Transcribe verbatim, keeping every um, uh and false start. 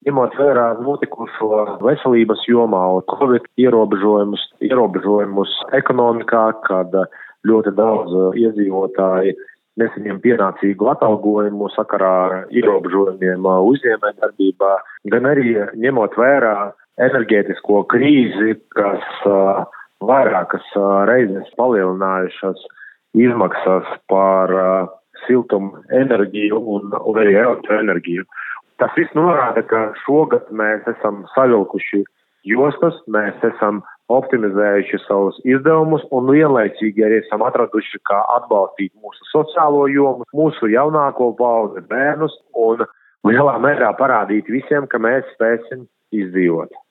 ņemot vērā notikušo veselības jomā un Covid ierobežojumus, ierobežojumus ekonomikā, kad ļoti daudz iedzīvotāji nesaņem pienācīgu atalgojumu sakarā ar ierobežojumiem uzņēmējdarbībā, gan arī ņemot vērā enerģētisko krīzi, kas uh, vairākas uh, reizes palielinājušas izmaksas par uh, siltumu enerģiju un, un arī elektroenerģiju. Tas viss norāda, ka šogad mēs esam savilkuši jostas, mēs esam optimizējuši savus izdevumus un vienlaicīgi arī esam atraduši, kā atbalstīt mūsu sociālo jomu, mūsu jaunāko paudzi bērnus un lielā mērā parādīt visiem, ka mēs spēsim izdzīvot.